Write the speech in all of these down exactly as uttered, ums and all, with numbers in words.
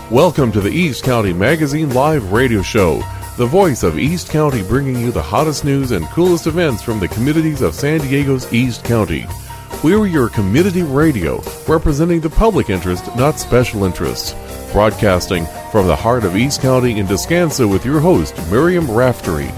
Welcome to the East County Magazine Live Radio Show, the voice of East County, bringing you the hottest news and coolest events from the communities of San Diego's East County. We're your community radio, representing the public interest, not special interests. Broadcasting from the heart of East County in Descanso with your host, Miriam Raftery.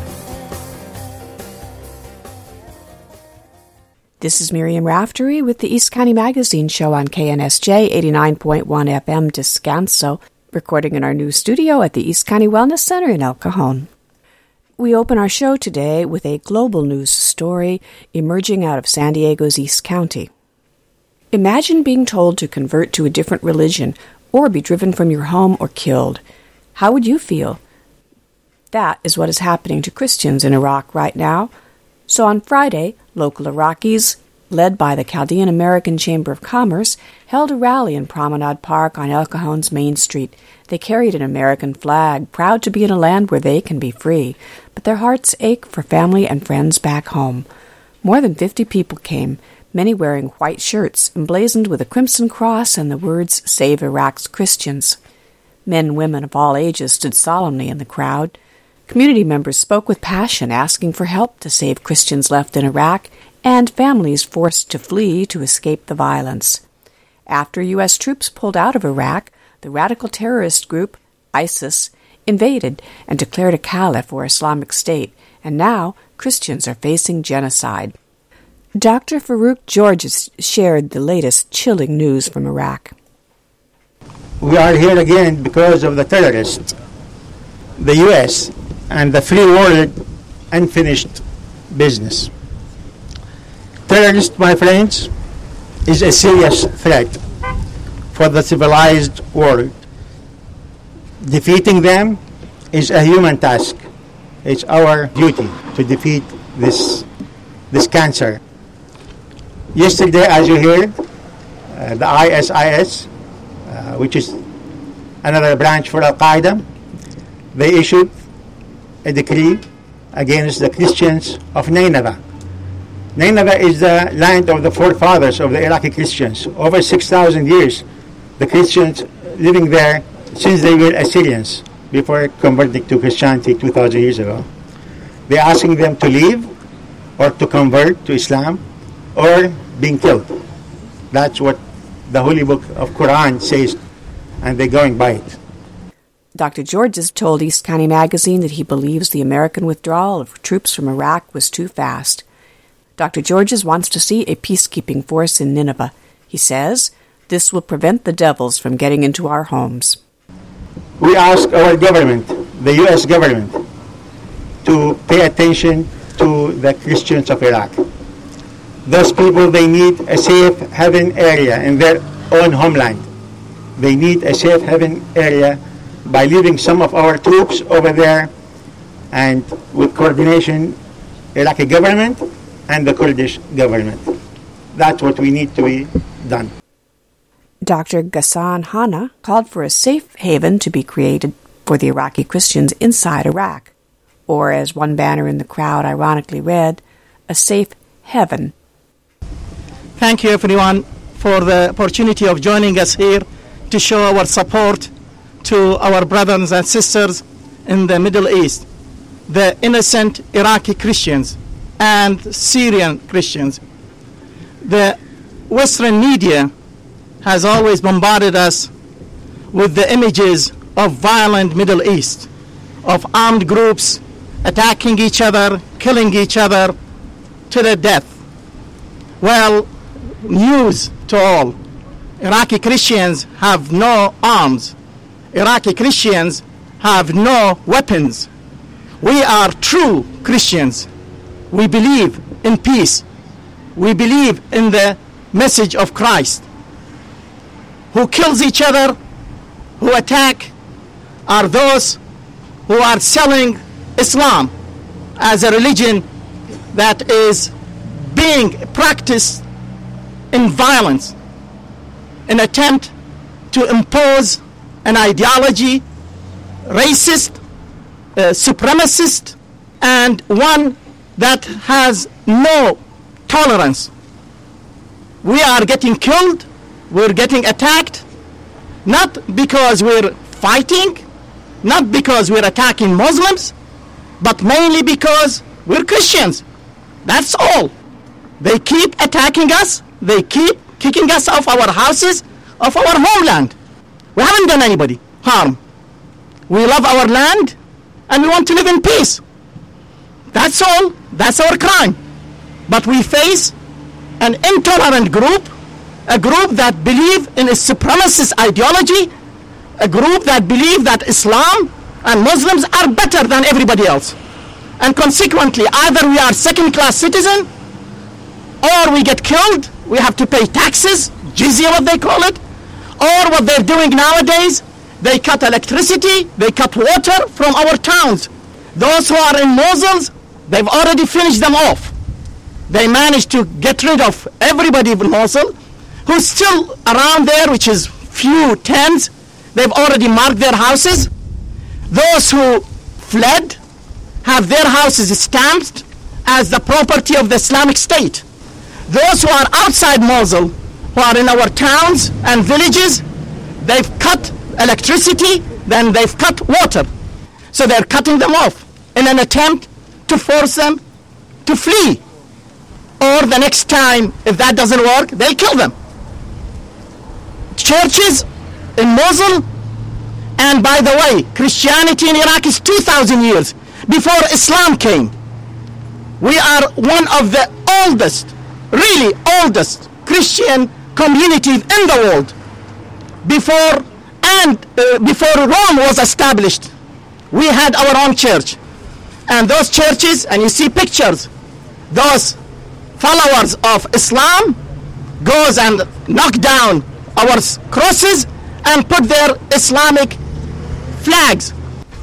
This is Miriam Raftery with the East County Magazine Show on K N S J eighty-nine point one F M Descanso, recording in our new studio at the East County Wellness Center in El Cajon. We open our show today with a global news story emerging out of San Diego's East County. Imagine being told to convert to a different religion or be driven from your home or killed. How would you feel? That is what is happening to Christians in Iraq right now. So on Friday, local Iraqis, led by the Chaldean American Chamber of Commerce, held a rally in Promenade Park on El Cajon's Main Street. They carried an American flag, proud to be in a land where they can be free, but their hearts ache for family and friends back home. More than fifty people came, many wearing white shirts emblazoned with a crimson cross and the words, "Save Iraq's Christians." Men and women of all ages stood solemnly in the crowd. Community members spoke with passion, asking for help to save Christians left in Iraq and families forced to flee to escape the violence. After U S troops pulled out of Iraq, the radical terrorist group, ISIS, invaded and declared a caliph or Islamic State, and now Christians are facing genocide. Doctor Farouk Georges shared the latest chilling news from Iraq. We are here again because of the terrorists, the U S, and the free world unfinished business. Terrorist, my friends, is a serious threat for the civilized world. Defeating them is a human task. It's our duty to defeat this, this cancer. Yesterday, as you heard, uh, the I S I S, uh, which is another branch for Al-Qaeda, they issued a decree against the Christians of Nineveh. Nineveh is the land of the forefathers of the Iraqi Christians. Over six thousand years, the Christians living there since they were Assyrians, before converting to Christianity two thousand years ago. They're asking them to leave or to convert to Islam or being killed. That's what the Holy Book of Quran says, and they're going by it. Doctor Georges told East County Magazine that he believes the American withdrawal of troops from Iraq was too fast. Doctor Georges wants to see a peacekeeping force in Nineveh. He says this will prevent the devils from getting into our homes. We ask our government, the U S government, to pay attention to the Christians of Iraq. Those people, they need a safe haven area in their own homeland. They need a safe haven area by leaving some of our troops over there, and with coordination, Iraqi government and the Kurdish government. That's what we need to be done. Doctor Ghassan Hanna called for a safe haven to be created for the Iraqi Christians inside Iraq, or as one banner in the crowd ironically read, a safe heaven. Thank you everyone for the opportunity of joining us here to show our support to our brothers and sisters in the Middle East, the innocent Iraqi Christians and Syrian Christians. The Western media has always bombarded us with the images of violent Middle East, of armed groups attacking each other, killing each other to the death. Well, news to all. Iraqi Christians have no arms. Iraqi Christians have no weapons. We are true Christians. We believe in peace. We believe in the message of Christ. Who kills each other, who attack, are those who are selling Islam as a religion that is being practiced in violence, an attempt to impose an ideology, racist, uh, supremacist, and one that has no tolerance. We are getting killed, we're getting attacked, not because we're fighting, not because we're attacking Muslims, but mainly because we're Christians. That's all. They keep attacking us. They keep kicking us off our houses, off our homeland. We haven't done anybody harm. We love our land, and we want to live in peace. That's all. That's our crime. But we face an intolerant group, a group that believe in a supremacist ideology, a group that believe that Islam and Muslims are better than everybody else. And consequently, either we are second-class citizen, or we get killed, we have to pay taxes, jizya what they call it, or what they're doing nowadays, they cut electricity, they cut water from our towns. Those who are in Mosul, they've already finished them off. They managed to get rid of everybody in Mosul who's still around there, which is few tens. They've already marked their houses. Those who fled have their houses stamped as the property of the Islamic State. Those who are outside Mosul, who are in our towns and villages, they've cut electricity, then they've cut water. So they're cutting them off in an attempt to force them to flee. Or the next time, if that doesn't work, they'll kill them. Churches in Mosul, and by the way, Christianity in Iraq is two thousand years before Islam came. We are one of the oldest, really oldest Christian communities in the world. Before and uh, before Rome was established, we had our own church. And those churches, and you see pictures, those followers of Islam goes and knock down our crosses and put their Islamic flags.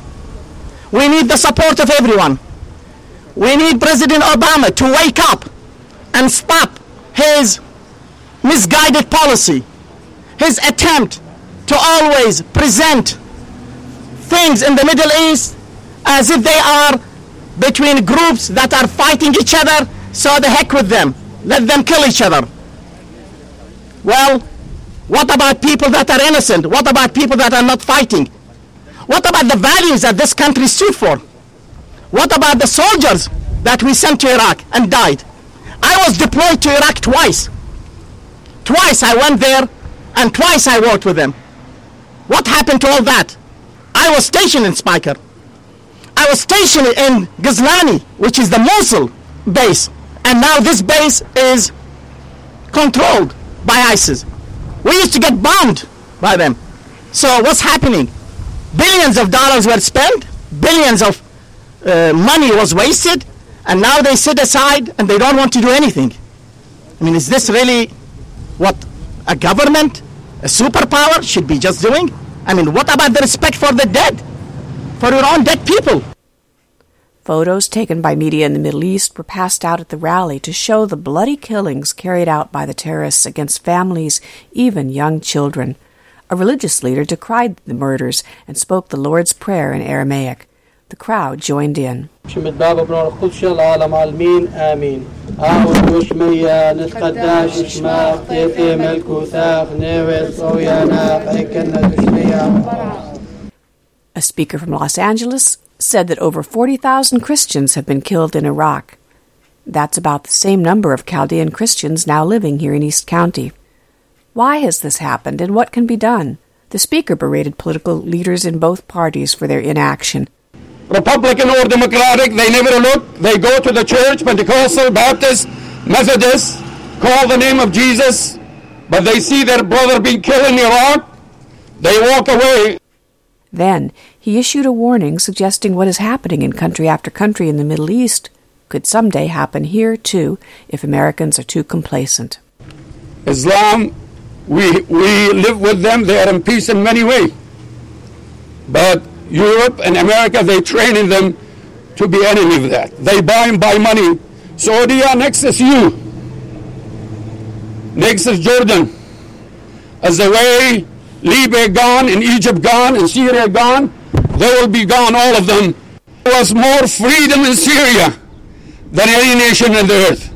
We need the support of everyone. We need President Obama to wake up and stop his misguided policy, his attempt to always present things in the Middle East as if they are between groups that are fighting each other, so the heck with them. Let them kill each other. Well, what about people that are innocent? What about people that are not fighting? What about the values that this country stood for? What about the soldiers that we sent to Iraq and died? I was deployed to Iraq twice. Twice I went there, and twice I worked with them. What happened to all that? I was stationed in Speicher. I was stationed in Ghazlani, which is the Mosul base. And now this base is controlled by ISIS. We used to get bombed by them. So what's happening? Billions of dollars were spent, billions of uh, money was wasted, and now they sit aside and they don't want to do anything. I mean, is this really what a government, a superpower should be just doing? I mean, what about the respect for the dead, for your own dead people? Photos taken by media in the Middle East were passed out at the rally to show the bloody killings carried out by the terrorists against families, even young children. A religious leader decried the murders and spoke the Lord's Prayer in Aramaic. The crowd joined in. A speaker from Los Angeles said that over forty thousand Christians have been killed in Iraq. That's about the same number of Chaldean Christians now living here in East County. Why has this happened, and what can be done? The speaker berated political leaders in both parties for their inaction. Republican or Democratic, they never look. They go to the church, Pentecostal, Baptist, Methodist, call the name of Jesus, but they see their brother being killed in Iraq. They walk away. Then he issued a warning suggesting what is happening in country after country in the Middle East could someday happen here, too, if Americans are too complacent. Islam, we, we live with them. They are in peace in many ways. But Europe and America, they train in them to be enemy of that. They buy and buy money. Saudi, next is you. Next is Jordan. As the way Libya gone, and Egypt gone, and Syria gone, they will be gone, all of them. There was more freedom in Syria than any nation on the earth.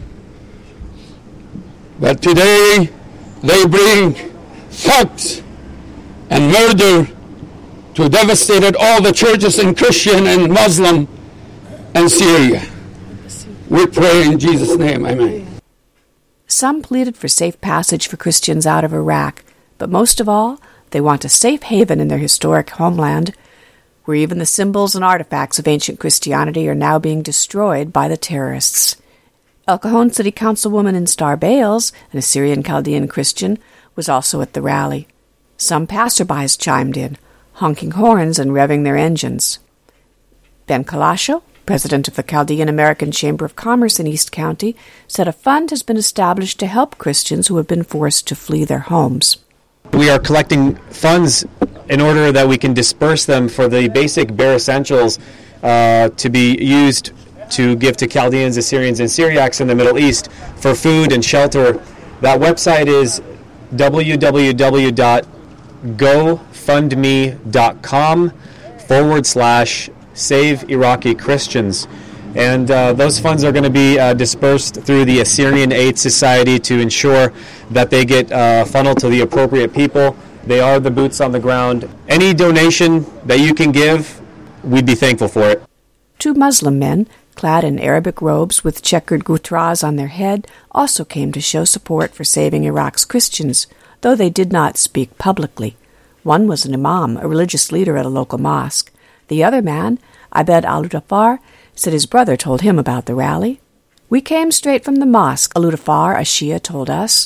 But today, they bring thugs and murder to devastate all the churches in Christian and Muslim and Syria. We pray in Jesus' name, amen. Some pleaded for safe passage for Christians out of Iraq, but most of all, they want a safe haven in their historic homeland, where even the symbols and artifacts of ancient Christianity are now being destroyed by the terrorists. El Cajon City Councilwoman Instar Bales, an Assyrian Chaldean Christian, was also at the rally. Some passerbys chimed in, honking horns and revving their engines. Ben Kalasho, president of the Chaldean American Chamber of Commerce in East County, said a fund has been established to help Christians who have been forced to flee their homes. We are collecting funds in order that we can disperse them for the basic bare essentials uh, to be used to give to Chaldeans, Assyrians, and Syriacs in the Middle East for food and shelter. That website is www.gofundme.com forward slash Save Iraqi Christians. And uh, those funds are going to be uh, dispersed through the Assyrian Aid Society to ensure that they get uh, funneled to the appropriate people. They are the boots on the ground. Any donation that you can give, we'd be thankful for it. Two Muslim men, clad in Arabic robes with checkered gutras on their head, also came to show support for saving Iraq's Christians, though they did not speak publicly. One was an imam, a religious leader at a local mosque. The other man, Abed al-Udafar, said his brother told him about the rally. We came straight from the mosque, al-Udafar, a Shia, told us.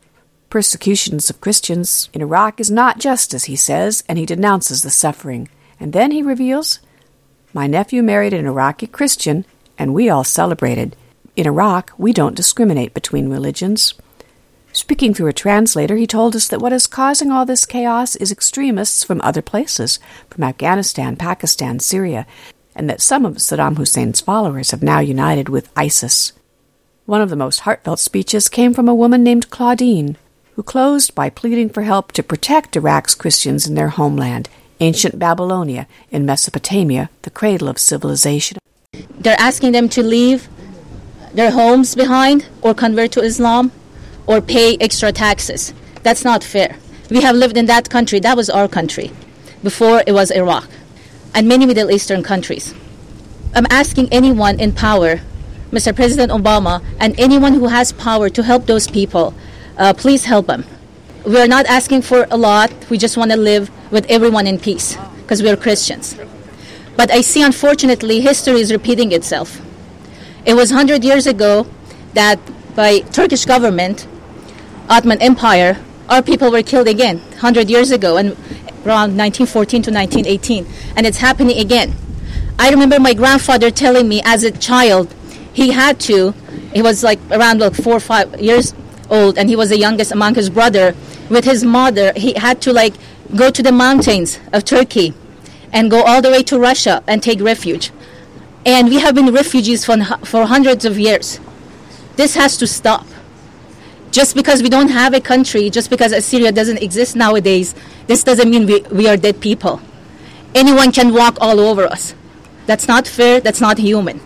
Persecutions of Christians in Iraq is not justice, he says, and he denounces the suffering. And then he reveals, my nephew married an Iraqi Christian, and we all celebrated. In Iraq, we don't discriminate between religions. Speaking through a translator, he told us that what is causing all this chaos is extremists from other places, from Afghanistan, Pakistan, Syria, and that some of Saddam Hussein's followers have now united with ISIS. One of the most heartfelt speeches came from a woman named Claudine, who closed by pleading for help to protect Iraq's Christians in their homeland, ancient Babylonia in Mesopotamia, the cradle of civilization. They're asking them to leave their homes behind or convert to Islam or pay extra taxes. That's not fair. We have lived in that country. That was our country before it was Iraq and many Middle Eastern countries. I'm asking anyone in power, Mister President Obama, and anyone who has power to help those people, uh, please help them. We are not asking for a lot. We just want to live with everyone in peace because we are Christians. But I see, unfortunately, history is repeating itself. It was one hundred years ago that by Turkish government, Ottoman Empire, our people were killed again one hundred years ago, and around nineteen fourteen to nineteen eighteen, and it's happening again. I remember my grandfather telling me as a child, he had to, he was like around like four or five years old, and he was the youngest among his brother. With his mother, he had to like go to the mountains of Turkey and go all the way to Russia and take refuge. And we have been refugees for, for hundreds of years. This has to stop. Just because we don't have a country, just because Assyria doesn't exist nowadays, this doesn't mean we, we are dead people. Anyone can walk all over us. That's not fair, that's not human.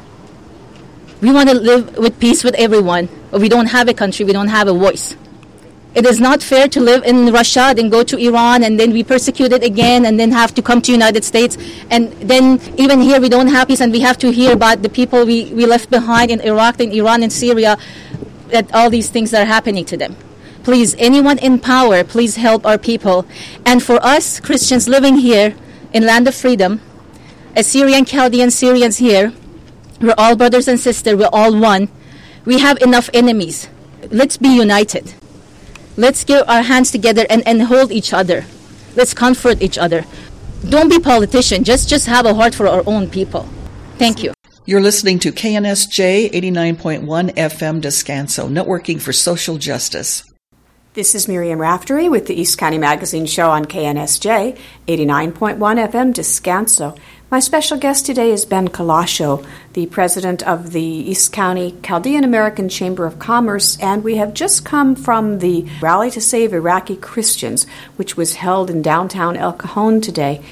We want to live with peace with everyone, but we don't have a country, we don't have a voice. It is not fair to live in Russia, then go to Iran, and then be persecuted again, and then have to come to United States. And then even here we don't have peace, and we have to hear about the people we, we left behind in Iraq, in Iran, and Syria, that all these things are happening to them. Please, anyone in power, please help our people. And for us, Christians living here in Land of Freedom, Assyrian, Chaldean, Syrians here, we're all brothers and sisters, we're all one. We have enough enemies. Let's be united. Let's get our hands together and, and hold each other. Let's comfort each other. Don't be politicians. Just, just have a heart for our own people. Thank you. You're listening to K N S J eighty-nine point one F M Descanso, networking for social justice. This is Miriam Raftery with the East County Magazine Show on K N S J eighty-nine point one F M Descanso. My special guest today is Ben Kalasho, the president of the East County Chaldean American Chamber of Commerce, and we have just come from the Rally to Save Iraqi Christians, which was held in downtown El Cajon today.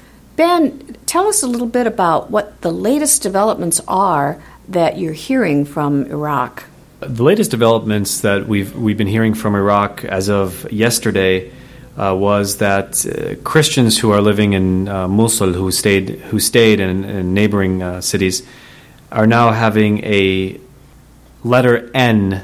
Ben, tell us a little bit about what the latest developments are that you're hearing from Iraq. The latest developments that we've we've been hearing from Iraq as of yesterday uh, was that uh, Christians who are living in uh, Mosul, who stayed who stayed in, in neighboring uh, cities, are now having a letter N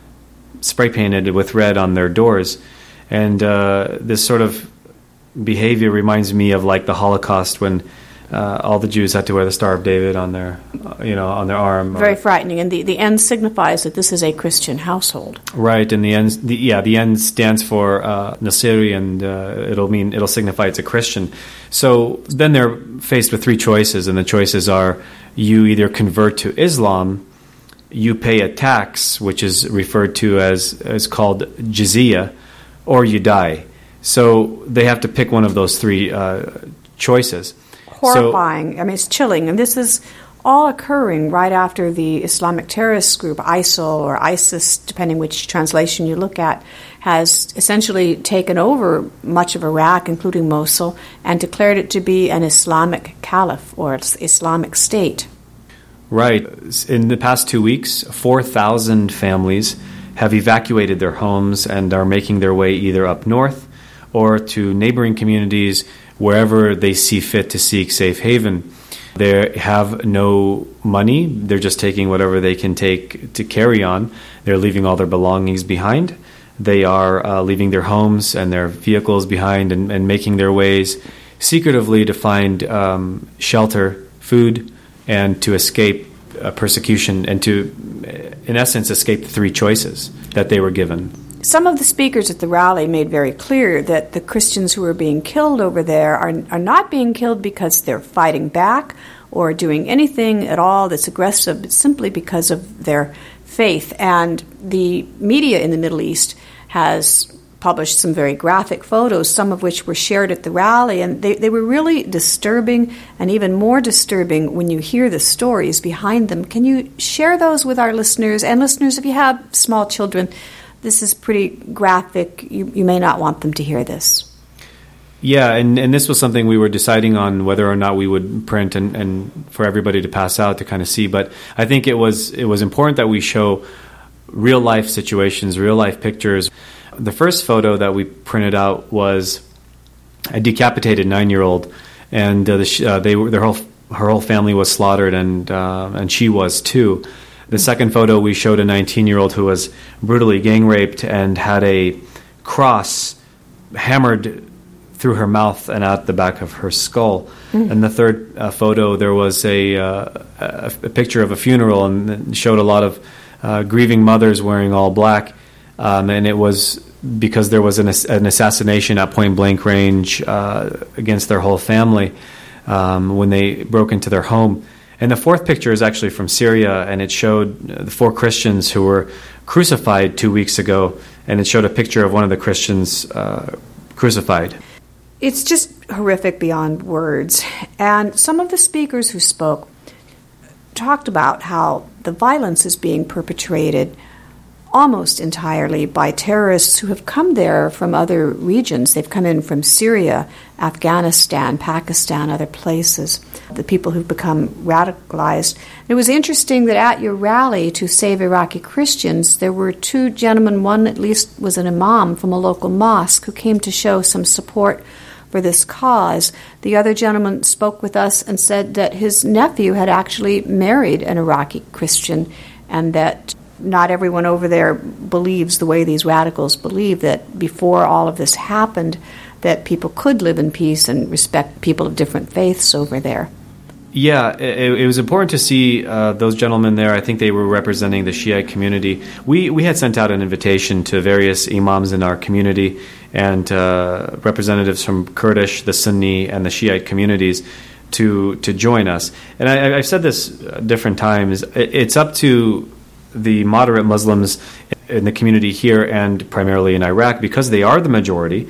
spray painted with red on their doors, and uh, this sort of behavior reminds me of like the Holocaust, when uh, all the Jews had to wear the Star of David on their, uh, you know, on their arm. Very or, frightening, and the, the N signifies that this is a Christian household. Right, and the N, the, yeah, the N stands for uh, Nasiri, and uh, it'll mean it'll signify it's a Christian. So then they're faced with three choices, and the choices are: you either convert to Islam, you pay a tax, which is referred to as as called jizya, or you die. So they have to pick one of those three uh, choices. Horrifying. So, I mean, it's chilling. And this is all occurring right after the Islamic terrorist group, ISIL or ISIS, depending which translation you look at, has essentially taken over much of Iraq, including Mosul, and declared it to be an Islamic caliph or Islamic state. Right. In the past two weeks, four thousand families have evacuated their homes and are making their way either up north or to neighboring communities wherever they see fit to seek safe haven. They have no money. They're just taking whatever they can take to carry on. They're leaving all their belongings behind. They are uh, leaving their homes and their vehicles behind and, and making their ways secretively to find um, shelter, food, and to escape uh, persecution and to, in essence, escape the three choices that they were given. Some of the speakers at the rally made very clear that the Christians who are being killed over there are, are not being killed because they're fighting back or doing anything at all that's aggressive, but simply because of their faith. And the media in the Middle East has published some very graphic photos, some of which were shared at the rally, and they, they were really disturbing, and even more disturbing when you hear the stories behind them. Can you share those with our listeners? And listeners, if you have small children, this is pretty graphic. You, you may not want them to hear this. Yeah, and, and this was something we were deciding on whether or not we would print and, and for everybody to pass out to kind of see. But I think it was it was important that we show real life situations, real life pictures. The first photo that we printed out was a decapitated nine-year-old, and uh, the, uh, they were, their whole her whole family was slaughtered, and uh, and she was too. The second photo, we showed a nineteen-year-old who was brutally gang raped and had a cross hammered through her mouth and out the back of her skull. Mm. And the third uh, photo, there was a, uh, a, a picture of a funeral, and it showed a lot of uh, grieving mothers wearing all black. Um, and it was because there was an, an assassination at point-blank range uh, against their whole family um, when they broke into their home. And the fourth picture is actually from Syria, and it showed the four Christians who were crucified two weeks ago, and it showed a picture of one of the Christians uh, crucified. It's just horrific beyond words. And some of the speakers who spoke talked about how the violence is being perpetrated almost entirely by terrorists who have come there from other regions. They've come in from Syria, Afghanistan, Pakistan, other places, the people who've become radicalized. It was interesting that at your rally to save Iraqi Christians, there were two gentlemen, one at least was an imam from a local mosque who came to show some support for this cause. The other gentleman spoke with us and said that his nephew had actually married an Iraqi Christian, and that not everyone over there believes the way these radicals believe, that before all of this happened, that people could live in peace and respect people of different faiths over there. Yeah, it, it was important to see uh, those gentlemen there. I think they were representing the Shiite community. We we had sent out an invitation to various imams in our community and uh, representatives from Kurdish, the Sunni, and the Shiite communities to to join us. And I, I've said this different times. It's up to the moderate Muslims in the community here and primarily in Iraq, because they are the majority,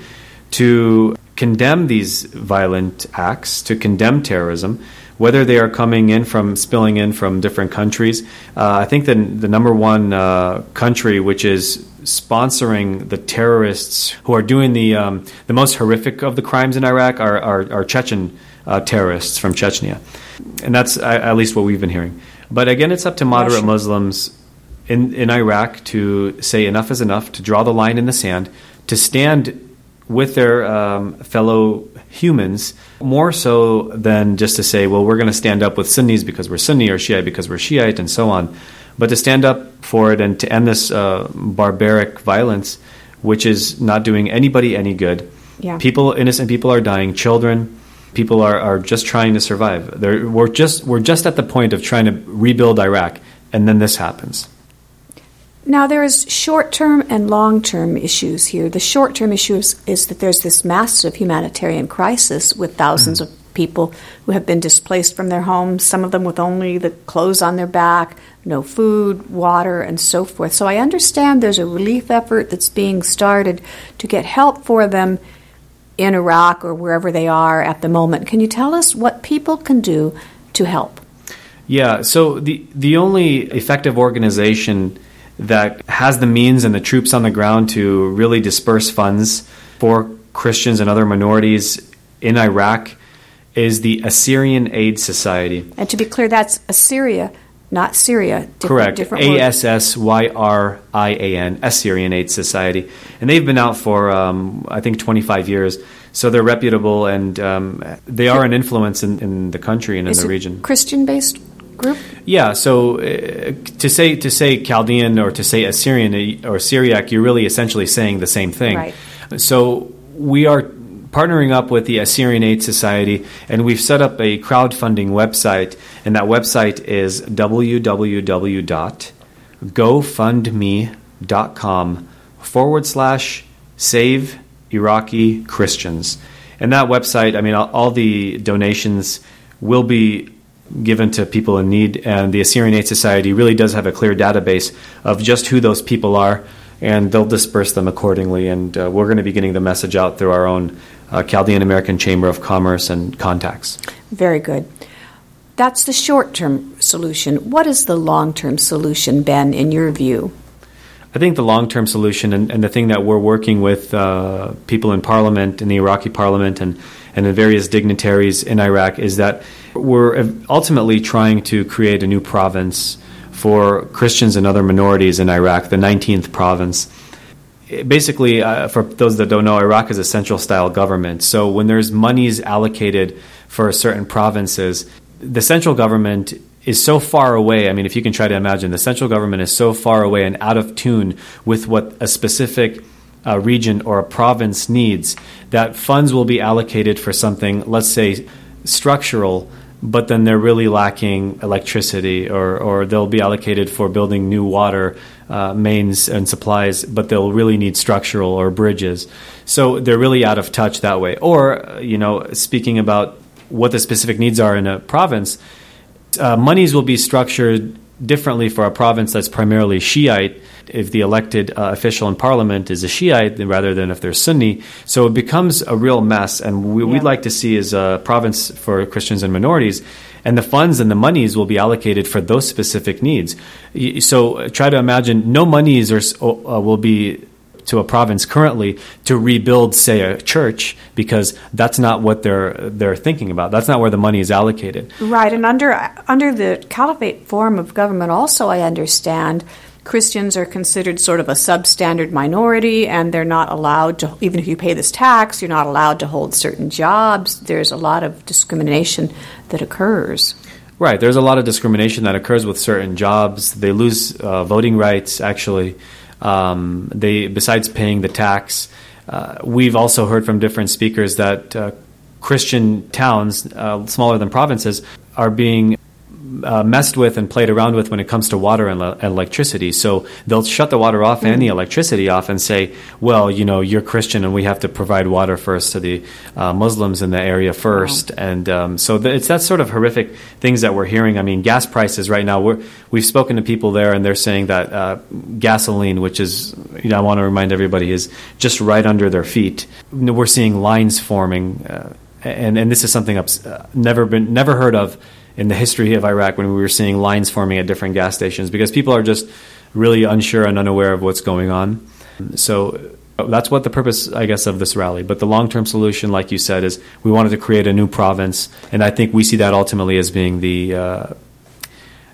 to condemn these violent acts, to condemn terrorism, whether they are coming in from, spilling in from different countries. Uh, I think the, the number one uh, country which is sponsoring the terrorists who are doing the um, the most horrific of the crimes in Iraq are, are, are Chechen uh, terrorists from Chechnya. And that's uh, at least what we've been hearing. But again, it's up to moderate Russia. Muslims in, in Iraq to say enough is enough, to draw the line in the sand, to stand with their um, fellow humans, more so than just to say, well, we're going to stand up with Sunnis because we're Sunni or Shiite because we're Shiite and so on, but to stand up for it and to end this uh, barbaric violence, which is not doing anybody any good. Yeah. People, innocent people are dying, children, people are, are just trying to survive. They're, we're just we're just at the point of trying to rebuild Iraq, and then this happens. Now, there is short-term and long-term issues here. The short-term issue is, is that there's this massive humanitarian crisis with thousands mm-hmm. of people who have been displaced from their homes, some of them with only the clothes on their back, no food, water, and so forth. So I understand there's a relief effort that's being started to get help for them in Iraq or wherever they are at the moment. Can you tell us what people can do to help? Yeah, so the the only effective organization that has the means and the troops on the ground to really disperse funds for Christians and other minorities in Iraq is the Assyrian Aid Society. And to be clear, that's Assyria, not Syria. Different, Correct. Different A S S Y R I A N, Assyrian Aid Society. And they've been out for, um, I think, twenty-five years. So they're reputable, and um, they are an influence in, in the country and in Is the it region. Christian-based group? Yeah, so uh, to say to say Chaldean or to say Assyrian or Syriac, you're really essentially saying the same thing. Right. So we are partnering up with the Assyrian Aid Society, and we've set up a crowdfunding website, and that website is www.gofundme.com forward slash save Iraqi Christians. And that website, I mean, all, all the donations will be given to people in need, and the Assyrian Aid Society really does have a clear database of just who those people are, and they'll disperse them accordingly. And uh, we're going to be getting the message out through our own uh, Chaldean American Chamber of Commerce and contacts. Very good. That's the short-term solution. What is the long-term solution, Ben, in your view? I think the long-term solution, and, and the thing that we're working with uh, people in Parliament, in the Iraqi Parliament, and, and the various dignitaries in Iraq, is that we're ultimately trying to create a new province for Christians and other minorities in Iraq, the nineteenth province. Basically, uh, for those that don't know, Iraq is a central-style government. So when there's monies allocated for certain provinces, the central government is so far away. I mean, if you can try to imagine, the central government is so far away and out of tune with what a specific uh, region or a province needs that funds will be allocated for something, let's say, structural, but then they're really lacking electricity, or, or they'll be allocated for building new water uh, mains and supplies, but they'll really need structural or bridges. So they're really out of touch that way. Or, you know, speaking about what the specific needs are in a province, Uh, monies will be structured differently for a province that's primarily Shiite if the elected uh, official in parliament is a Shiite rather than if they're Sunni. So it becomes a real mess, and we, yeah. we'd like to see is a province for Christians and minorities, and the funds and the monies will be allocated for those specific needs. So try to imagine no monies are, uh, will be to a province currently to rebuild, say, a church, because that's not what they're they're thinking about. That's not where the money is allocated. Right, and under under the caliphate form of government also, I understand, Christians are considered sort of a substandard minority, and they're not allowed to, even if you pay this tax, you're not allowed to hold certain jobs. There's a lot of discrimination that occurs. Right, there's a lot of discrimination that occurs with certain jobs. They lose uh, voting rights, actually. Um, they, besides paying the tax, uh, we've also heard from different speakers that uh, Christian towns, uh, smaller than provinces, are being uh, messed with and played around with when it comes to water and, le- and electricity. So they'll shut the water off and the electricity off and say, well, you know, you're Christian and we have to provide water first to the uh, Muslims in the area first. Wow. And um, so th- it's that sort of horrific things that we're hearing. I mean, gas prices right now, we're, we've spoken to people there, and they're saying that uh, gasoline, which is, you know, I want to remind everybody, is just right under their feet. We're seeing lines forming, uh, and, and this is something I've uh, never been, never heard of in the history of Iraq, when we were seeing lines forming at different gas stations, because people are just really unsure and unaware of what's going on. So that's what the purpose, I guess, of this rally. But the long-term solution, like you said, is we wanted to create a new province, and I think we see that ultimately as being the uh,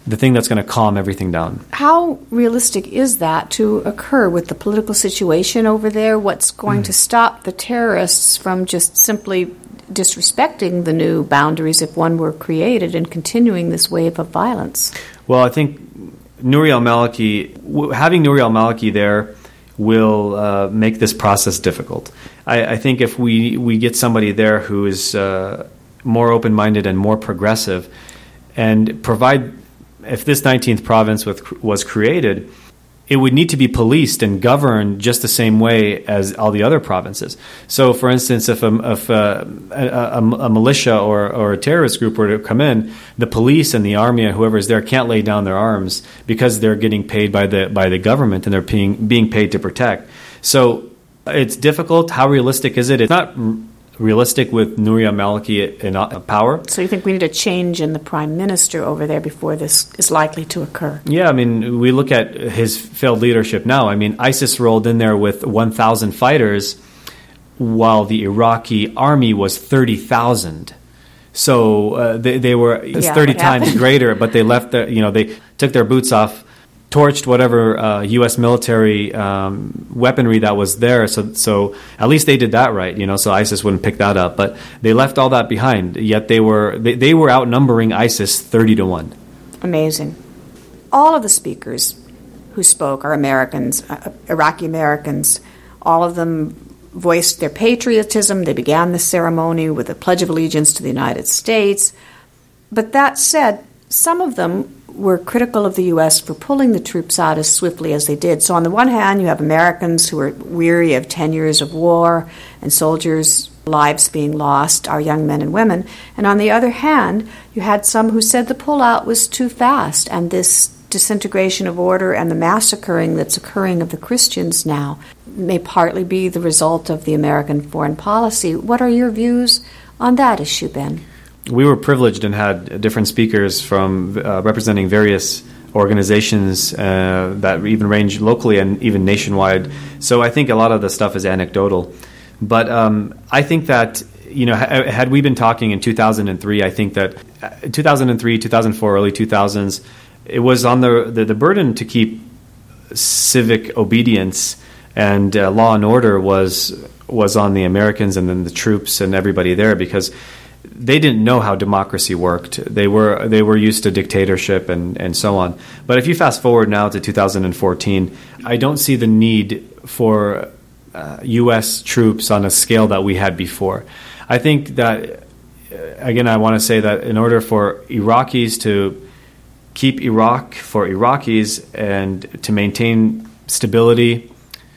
the thing that's going to calm everything down. How realistic is that to occur with the political situation over there? What's going mm. to stop the terrorists from just simply disrespecting the new boundaries if one were created and continuing this wave of violence? Well, I think Nouri al-Maliki, having Nouri al-Maliki there will uh, make this process difficult. I, I think if we, we get somebody there who is uh, more open-minded and more progressive and provide, if this nineteenth province with, was created, it would need to be policed and governed just the same way as all the other provinces. So, for instance, if a, if a, a, a militia or, or a terrorist group were to come in, the police and the army and whoever is there can't lay down their arms because they're getting paid by the by the government and they're being, being paid to protect. So it's difficult. How realistic is it? It's not realistic with Nouri al-Maliki in power. So you think we need a change in the prime minister over there before this is likely to occur? Yeah, I mean, we look at his failed leadership now. I mean, ISIS rolled in there with one thousand fighters while the Iraqi army was thirty thousand. So uh, they, they were yeah, thirty times greater, but they left the, you know, they took their boots off, torched whatever uh, U S military um, weaponry that was there. So, so at least they did that right, you know. So ISIS wouldn't pick that up. But they left all that behind. Yet they were they, they were outnumbering ISIS thirty to one. Amazing. All of the speakers who spoke are Americans, uh, Iraqi Americans. All of them voiced their patriotism. They began the ceremony with a pledge of allegiance to the United States. But that said, some of them were critical of the U S for pulling the troops out as swiftly as they did. So on the one hand, you have Americans who are weary of ten years of war and soldiers' lives being lost, our young men and women. And on the other hand, you had some who said the pullout was too fast, and this disintegration of order and the massacring that's occurring of the Christians now may partly be the result of the American foreign policy. What are your views on that issue, Ben? We were privileged and had different speakers from uh, representing various organizations uh, that even range locally and even nationwide. So I think a lot of the stuff is anecdotal. But um, I think that, you know, ha- had we been talking in two thousand three, I think that two thousand three, two thousand four, early two thousands, it was on the, the, the burden to keep civic obedience and uh, law and order was was on the Americans and then the troops and everybody there, because they didn't know how democracy worked. They were they were used to dictatorship and, and so on. But if you fast forward now to two thousand fourteen, I don't see the need for uh, U S troops on a scale that we had before. I think that, uh, again, I want to say that in order for Iraqis to keep Iraq for Iraqis and to maintain stability,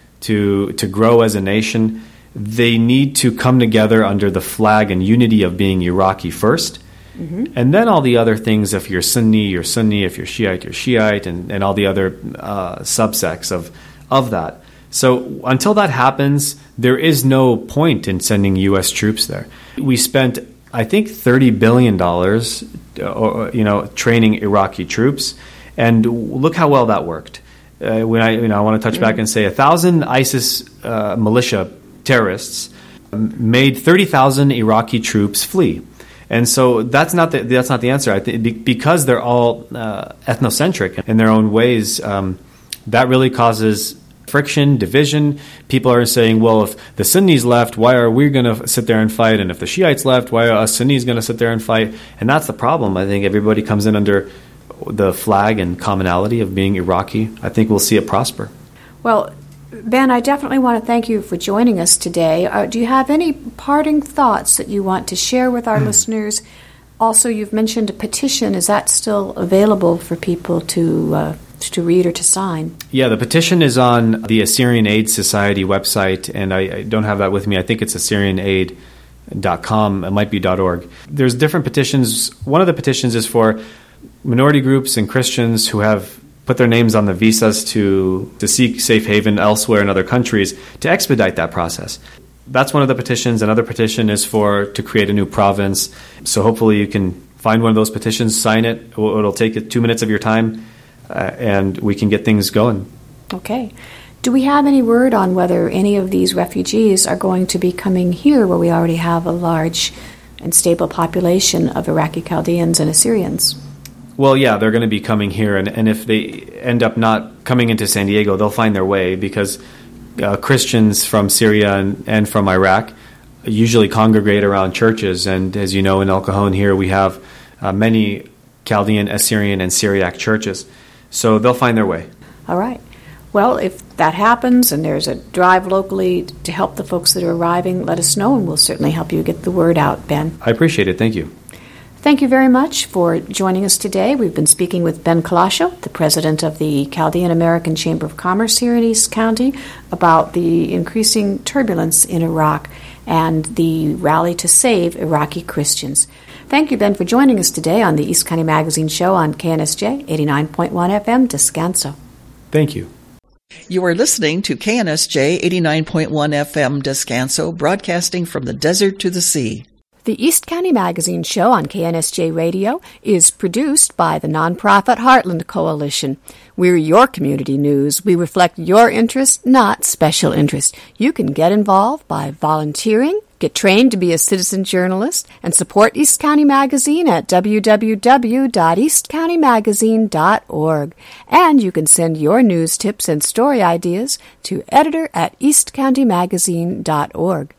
to to grow as a nation, they need to come together under the flag and unity of being Iraqi first. Mm-hmm. And then all the other things, if you're Sunni, you're Sunni, if you're Shiite, you're Shiite, and, and all the other uh, subsects of, of that. So until that happens, there is no point in sending U S troops there. We spent, I think, thirty billion dollars uh, you know, training Iraqi troops, and look how well that worked. Uh, when I, you know, I want to touch mm-hmm. back and say a thousand ISIS uh, militia terrorists made thirty thousand Iraqi troops flee. And so that's not the, that's not the answer. I think because they're all uh, ethnocentric in their own ways, um, that really causes friction, division. People are saying, well, if the Sunnis left, why are we going to sit there and fight? And if the Shiites left, why are us Sunnis going to sit there and fight? And that's the problem. I think everybody comes in under the flag and commonality of being Iraqi. I think we'll see it prosper. Well, Ben, I definitely want to thank you for joining us today. Uh, do you have any parting thoughts that you want to share with our listeners? Also, you've mentioned a petition. Is that still available for people to uh, to read or to sign? Yeah, the petition is on the Assyrian Aid Society website, and I, I don't have that with me. I think it's assyrian aid dot com. It might be .org. There's different petitions. One of the petitions is for minority groups and Christians who have put their names on the visas to, to seek safe haven elsewhere in other countries to expedite that process. That's one of the petitions. Another petition is for to create a new province. So hopefully you can find one of those petitions, sign it. It'll take two minutes of your time, uh, and we can get things going. Okay. Do we have any word on whether any of these refugees are going to be coming here, where we already have a large and stable population of Iraqi Chaldeans and Assyrians? Well, yeah, they're going to be coming here, and, and if they end up not coming into San Diego, they'll find their way, because uh, Christians from Syria and, and from Iraq usually congregate around churches, and as you know, in El Cajon here, we have uh, many Chaldean, Assyrian, and Syriac churches, so they'll find their way. All right. Well, if that happens and there's a drive locally to help the folks that are arriving, let us know, and we'll certainly help you get the word out, Ben. I appreciate it. Thank you. Thank you very much for joining us today. We've been speaking with Ben Kalasho, the president of the Chaldean American Chamber of Commerce here in East County, about the increasing turbulence in Iraq and the rally to save Iraqi Christians. Thank you, Ben, for joining us today on the East County Magazine Show on K N S J eighty-nine point one F M, Descanso. Thank you. You are listening to K N S J eighty-nine point one F M, Descanso, broadcasting from the desert to the sea. The East County Magazine Show on K N S J Radio is produced by the nonprofit Heartland Coalition. We're your community news. We reflect your interests, not special interest. You can get involved by volunteering, get trained to be a citizen journalist, and support East County Magazine at w w w dot east county magazine dot org. And you can send your news tips and story ideas to editor at east county magazine dot org.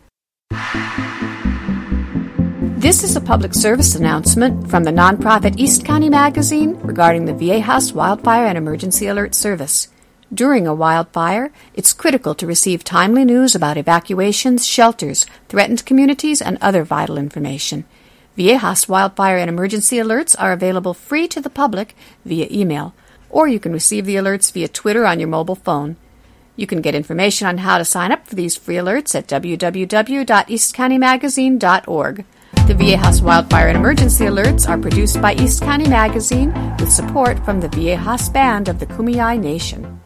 This is a public service announcement from the nonprofit East County Magazine regarding the Viejas Wildfire and Emergency Alert Service. During a wildfire, it's critical to receive timely news about evacuations, shelters, threatened communities, and other vital information. Viejas Wildfire and Emergency Alerts are available free to the public via email, or you can receive the alerts via Twitter on your mobile phone. You can get information on how to sign up for these free alerts at w w w dot east county magazine dot org. The Viejas Wildfire and Emergency Alerts are produced by East County Magazine with support from the Viejas Band of the Kumeyaay Nation.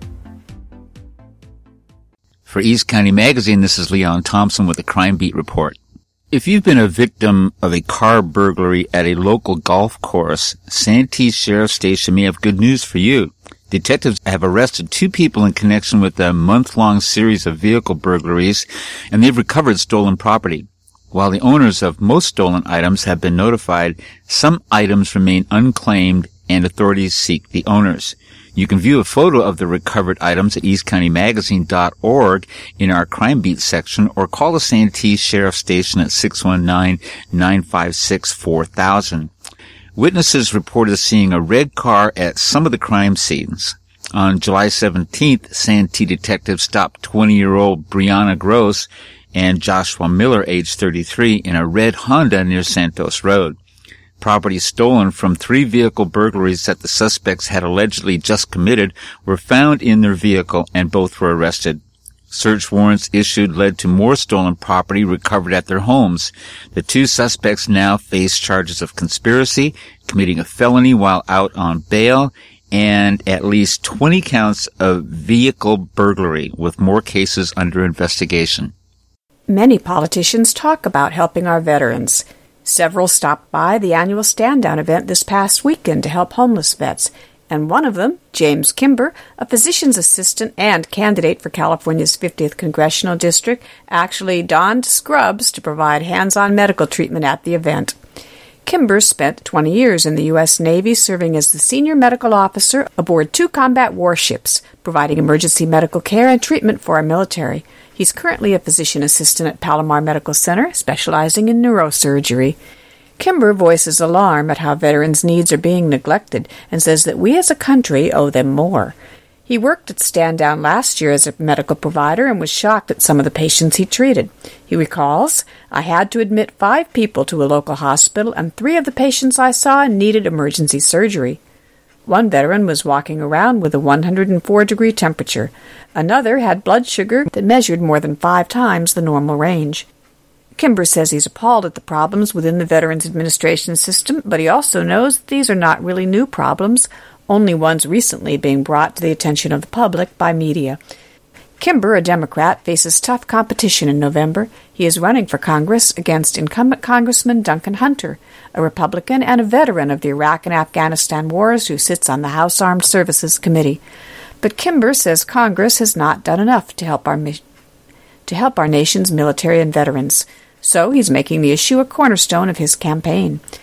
For East County Magazine, this is Leon Thompson with the Crime Beat Report. If you've been a victim of a car burglary at a local golf course, Santee Sheriff Station may have good news for you. Detectives have arrested two people in connection with a month-long series of vehicle burglaries, and they've recovered stolen property. While the owners of most stolen items have been notified, some items remain unclaimed and authorities seek the owners. You can view a photo of the recovered items at east county magazine dot org in our Crime Beat section, or call the Santee Sheriff Station at six one nine, nine five six, four thousand. Witnesses reported seeing a red car at some of the crime scenes. On July seventeenth, Santee detectives stopped twenty-year-old Brianna Gross and Joshua Miller, age thirty-three, in a red Honda near Santos Road. Property stolen from three vehicle burglaries that the suspects had allegedly just committed were found in their vehicle, and both were arrested. Search warrants issued led to more stolen property recovered at their homes. The two suspects now face charges of conspiracy, committing a felony while out on bail, and at least twenty counts of vehicle burglary, with more cases under investigation. Many politicians talk about helping our veterans. Several stopped by the annual stand-down event this past weekend to help homeless vets, and one of them, James Kimber, a physician's assistant and candidate for California's fiftieth Congressional District, actually donned scrubs to provide hands-on medical treatment at the event. Kimber spent twenty years in the U S Navy serving as the senior medical officer aboard two combat warships, providing emergency medical care and treatment for our military. He's currently a physician assistant at Palomar Medical Center, specializing in neurosurgery. Kimber voices alarm at how veterans' needs are being neglected and says that we as a country owe them more. He worked at Stand Down last year as a medical provider and was shocked at some of the patients he treated. He recalls, "I had to admit five people to a local hospital, and three of the patients I saw needed emergency surgery. One veteran was walking around with a one hundred four degree temperature. Another had blood sugar that measured more than five times the normal range." Kimber says he's appalled at the problems within the Veterans Administration system, but he also knows that these are not really new problems, only ones recently being brought to the attention of the public by media. Kimber, a Democrat, faces tough competition in November. He is running for Congress against incumbent Congressman Duncan Hunter, a Republican and a veteran of the Iraq and Afghanistan wars who sits on the House Armed Services Committee. But Kimber says Congress has not done enough to help our mi- to help our nation's military and veterans. So he's making the issue a cornerstone of his campaign.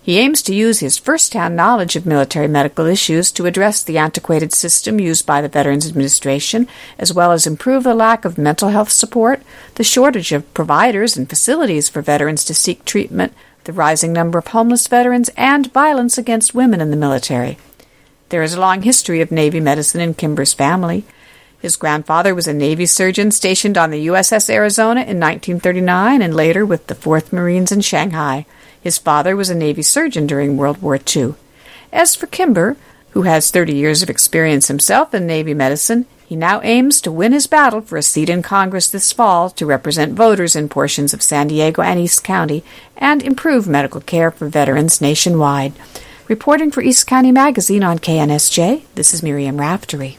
He aims to use his first-hand knowledge of military medical issues to address the antiquated system used by the Veterans Administration, as well as improve the lack of mental health support, the shortage of providers and facilities for veterans to seek treatment, the rising number of homeless veterans, and violence against women in the military. There is a long history of Navy medicine in Kimber's family. His grandfather was a Navy surgeon stationed on the U S S Arizona in nineteen thirty-nine and later with the fourth Marines in Shanghai. His father was a Navy surgeon during World War Two. As for Kimber, who has thirty years of experience himself in Navy medicine, he now aims to win his battle for a seat in Congress this fall to represent voters in portions of San Diego and East County and improve medical care for veterans nationwide. Reporting for East County Magazine on K N S J, this is Miriam Raftery.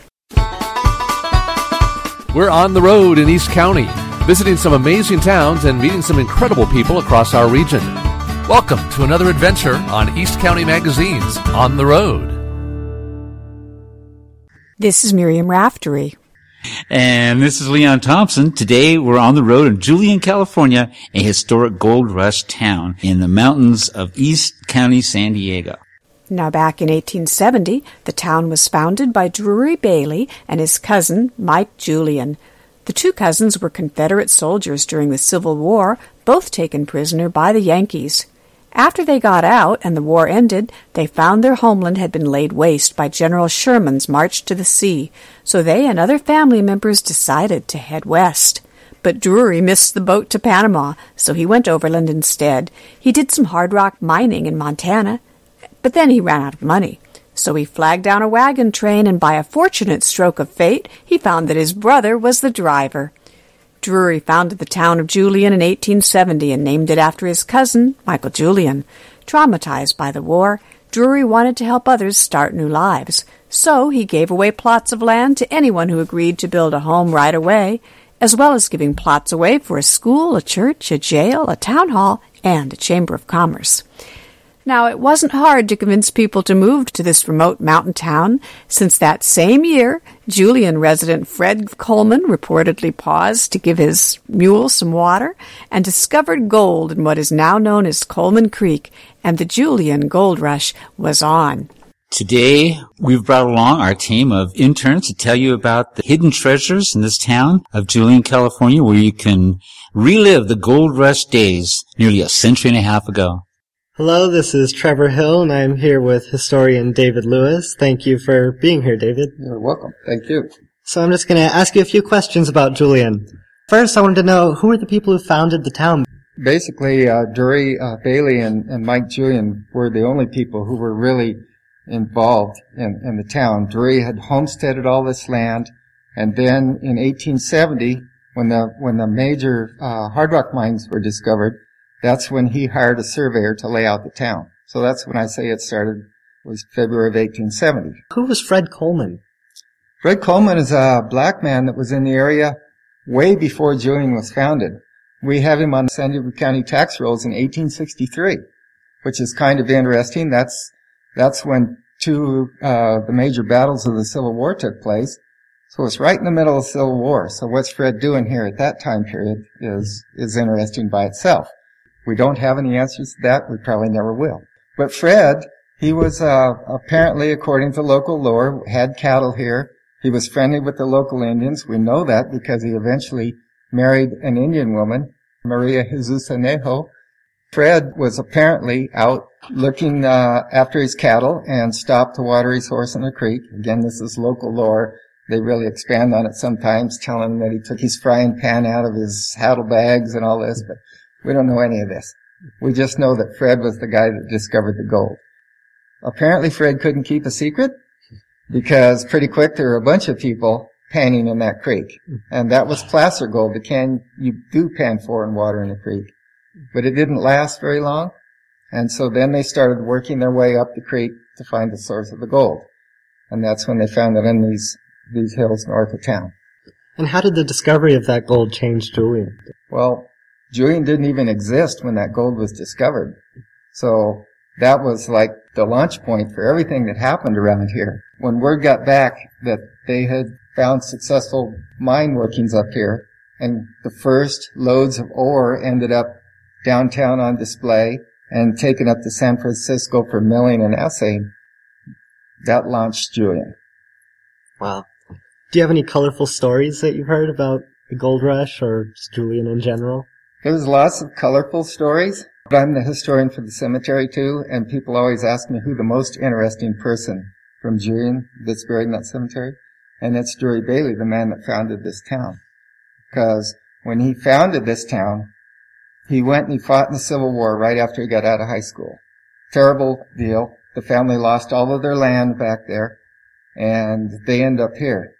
We're on the road in East County, visiting some amazing towns and meeting some incredible people across our region. Welcome to another adventure on East County Magazine's On the Road. This is Miriam Raftery. And this is Leon Thompson. Today we're on the road in Julian, California, a historic gold rush town in the mountains of East County, San Diego. Now, back in eighteen seventy, the town was founded by Drury Bailey and his cousin, Mike Julian. The two cousins were Confederate soldiers during the Civil War, both taken prisoner by the Yankees. After they got out and the war ended, they found their homeland had been laid waste by General Sherman's march to the sea, so they and other family members decided to head west. But Drury missed the boat to Panama, so he went overland instead. He did some hard rock mining in Montana, but then he ran out of money. So he flagged down a wagon train, and by a fortunate stroke of fate, he found that his brother was the driver. Drury founded the town of Julian in eighteen seventy and named it after his cousin, Michael Julian. Traumatized by the war, Drury wanted to help others start new lives. So he gave away plots of land to anyone who agreed to build a home right away, as well as giving plots away for a school, a church, a jail, a town hall, and a chamber of commerce. Now, it wasn't hard to convince people to move to this remote mountain town, since that same year, Julian resident Fred Coleman reportedly paused to give his mule some water and discovered gold in what is now known as Coleman Creek, and the Julian Gold Rush was on. Today, we've brought along our team of interns to tell you about the hidden treasures in this town of Julian, California, where you can relive the gold rush days nearly a century and a half ago. Hello, this is Trevor Hill, and I'm here with historian David Lewis. Thank you for being here, David. You're welcome. Thank you. So I'm just going to ask you a few questions about Julian. First, I wanted to know, who were the people who founded the town? Basically, uh, Drury uh, Bailey and, and Mike Julian were the only people who were really involved in, in the town. Drury had homesteaded all this land, and then in eighteen seventy, when the when the major uh, hard rock mines were discovered, that's when he hired a surveyor to lay out the town. So that's when I say it started, was February of eighteen seventy. Who was Fred Coleman? Fred Coleman is a black man that was in the area way before Julian was founded. We have him on the San Diego County tax rolls in eighteen sixty-three, which is kind of interesting. That's, that's when two, uh, the major battles of the Civil War took place. So it's right in the middle of the Civil War. So what's Fred doing here at that time period is, is interesting by itself. We don't have any answers to that. We probably never will. But Fred, he was, uh, apparently, according to local lore, had cattle here. He was friendly with the local Indians. We know that because he eventually married an Indian woman, Maria Jesus Anejo. Fred was apparently out looking, uh, after his cattle and stopped to water his horse in a creek. Again, this is local lore. They really expand on it sometimes, telling him that he took his frying pan out of his saddlebags and all this, but we don't know any of this. We just know that Fred was the guy that discovered the gold. Apparently Fred couldn't keep a secret because pretty quick there were a bunch of people panning in that creek. And that was placer gold, the can you do pan for in water in the creek. But it didn't last very long. And so then they started working their way up the creek to find the source of the gold. And that's when they found it in these, these hills north of town. And how did the discovery of that gold change Julian? Well, Julian didn't even exist when that gold was discovered. So that was like the launch point for everything that happened around here. When word got back that they had found successful mine workings up here, and the first loads of ore ended up downtown on display, and taken up to San Francisco for milling and assaying. That launched Julian. Wow. Do you have any colorful stories that you've heard about the gold rush or just Julian in general? There's lots of colorful stories. But I'm the historian for the cemetery too, and people always ask me who the most interesting person from Julian that's buried in that cemetery. And it's Drury Bailey, the man that founded this town. Because when he founded this town, he went and he fought in the Civil War right after he got out of high school. Terrible deal. The family lost all of their land back there, and they end up here.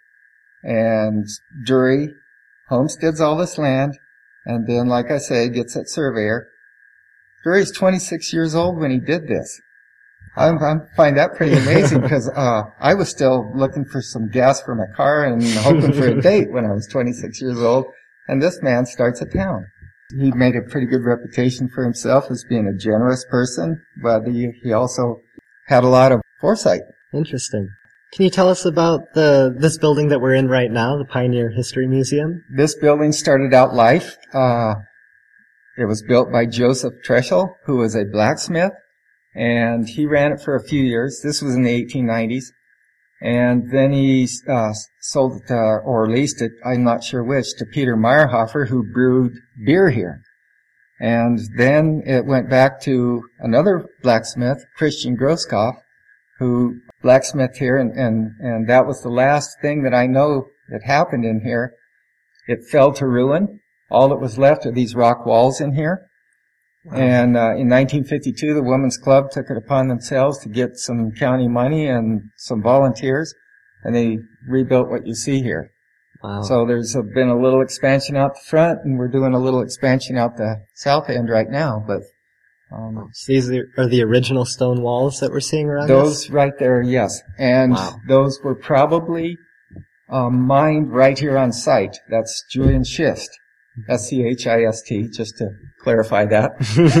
And Drury homesteads all this land, and then, like I say, gets that surveyor. Drury's twenty-six years old when he did this. I find that pretty amazing because uh I was still looking for some gas for my car and hoping for a date when I was twenty-six years old, and this man starts a town. He made a pretty good reputation for himself as being a generous person, but he, he also had a lot of foresight. Interesting. Can you tell us about the this building that we're in right now, the Pioneer History Museum? This building started out life. Uh, it was built by Joseph Treschel, who was a blacksmith, and he ran it for a few years. This was in the eighteen nineties. And then he uh, sold it, uh, or leased it, I'm not sure which, to Peter Meyerhofer, who brewed beer here. And then it went back to another blacksmith, Christian Groskopf, who blacksmithed here, and, and, and that was the last thing that I know that happened in here. It fell to ruin. All that was left are these rock walls in here. Wow. And uh, in nineteen fifty-two, the Women's Club took it upon themselves to get some county money and some volunteers, and they rebuilt what you see here. Wow. So there's a, been a little expansion out the front, and we're doing a little expansion out the south end right now. But um, so these are the original stone walls that we're seeing around those us? Right there, yes. And wow. Those were probably um, mined right here on site. That's Julian schist. S C H I S T, just to clarify that.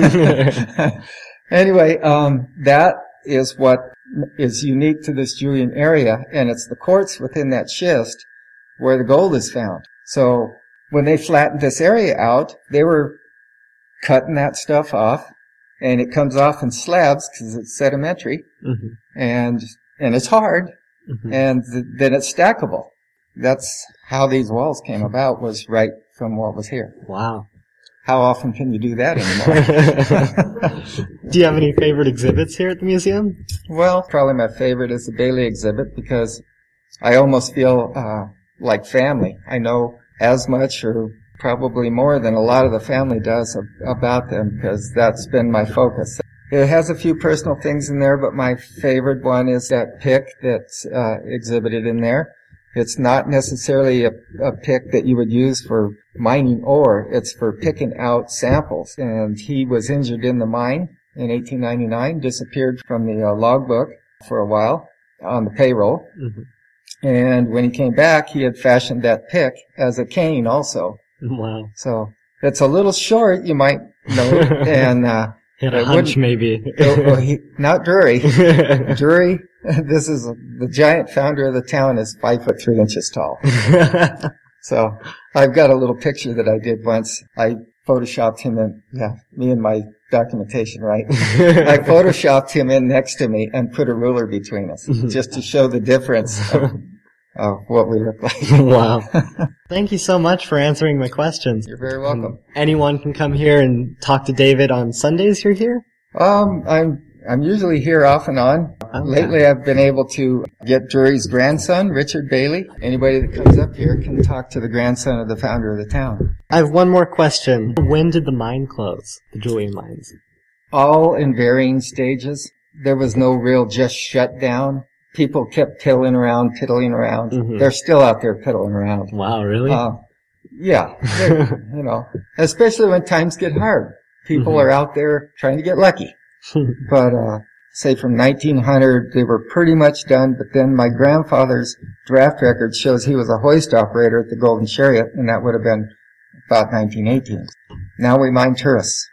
Anyway, um, that is what is unique to this Julian area, and it's the quartz within that schist where the gold is found. So when they flattened this area out, they were cutting that stuff off, and it comes off in slabs because it's sedimentary, mm-hmm. and and it's hard, mm-hmm. and th- then it's stackable. That's how these walls came about, was right from what was here. Wow. How often can you do that anymore? Do you have any favorite exhibits here at the museum? Well, probably my favorite is the Bailey exhibit because I almost feel uh like family. I know as much or probably more than a lot of the family does ab- about them because that's been my focus. It has a few personal things in there, but my favorite one is that pick that's uh, exhibited in there. It's not necessarily a, a pick that you would use for mining ore. It's for picking out samples. And he was injured in the mine in eighteen ninety-nine, disappeared from the uh, logbook for a while on the payroll. Mm-hmm. And when he came back, he had fashioned that pick as a cane also. Wow. So it's a little short, you might know. And uh, he had a hunch, maybe. it, well, he, not Drury. Drury. This is the giant founder of the town is five foot three inches tall. So I've got a little picture that I did once. I photoshopped him in, yeah, me and my documentation, right? I photoshopped him in next to me and put a ruler between us just to show the difference of, of what we look like. Wow. Thank you so much for answering my questions. You're very welcome. Um, anyone can come here and talk to David on Sundays you're here? Um, I'm I'm usually here off and on. Okay. Lately I've been able to get Drury's grandson, Richard Bailey. Anybody that comes up here can talk to the grandson of the founder of the town. I have one more question. When did the mine close, the Julian mines? All in varying stages. There was no real just shut down. People kept piddling around, piddling around. Mm-hmm. They're still out there piddling around. Wow, really? Uh, yeah. You know, especially when times get hard. People mm-hmm. are out there trying to get lucky. But, uh, say from nineteen hundred, they were pretty much done, but then my grandfather's draft record shows he was a hoist operator at the Golden Chariot, and that would have been about nineteen eighteen. Now we mine tourists.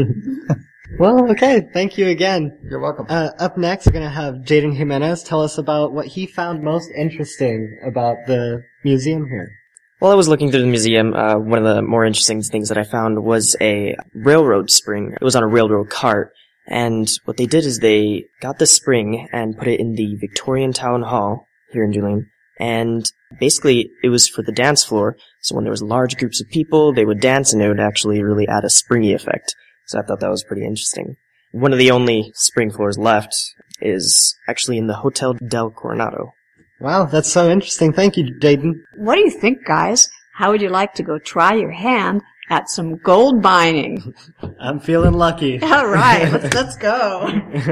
Well, okay. Thank you again. You're welcome. Uh, up next, we're going to have Jaden Jimenez tell us about what he found most interesting about the museum here. While I was looking through the museum, uh, one of the more interesting things that I found was a railroad spring. It was on a railroad cart. And what they did is they got the spring and put it in the Victorian Town Hall here in Julian. And basically, it was for the dance floor. So when there was large groups of people, they would dance, and it would actually really add a springy effect. So I thought that was pretty interesting. One of the only spring floors left is actually in the Hotel del Coronado. Wow, that's so interesting. Thank you, Jaden. What do you think, guys? How would you like to go try your hand at some gold mining? I'm feeling lucky. All right, let's, let's go.